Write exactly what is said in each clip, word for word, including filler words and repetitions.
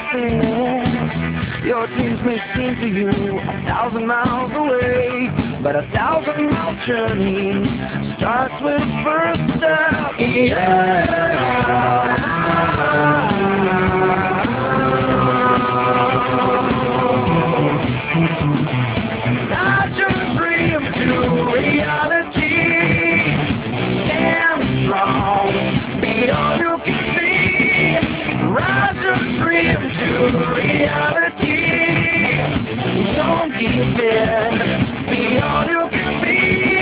confess, your dreams may seem to you a thousand miles away, but a thousand mile journey starts with the first step. Yeah. Start your dream to reality. Stand strong, be all you can be. Rise your dream to reality. Don't give in, be all you can be.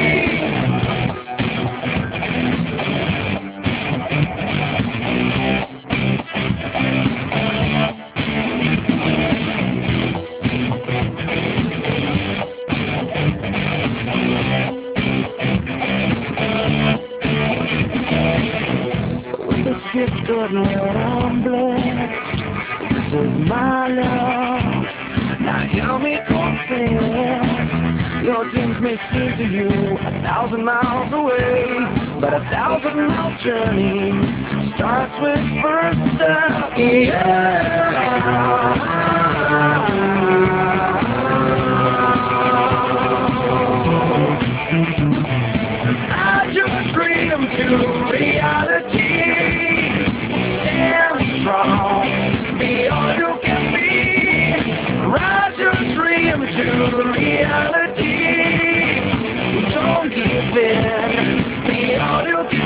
With this gift of love I'm blessed. This is my love. Now hear me confess. Your dreams may seem to you a thousand miles away, but a thousand mile journey starts with first step. Yeah. Start your dream to reality. Stand strong, be all you can be. Rise your dream to reality. Don't give in, be all you can be.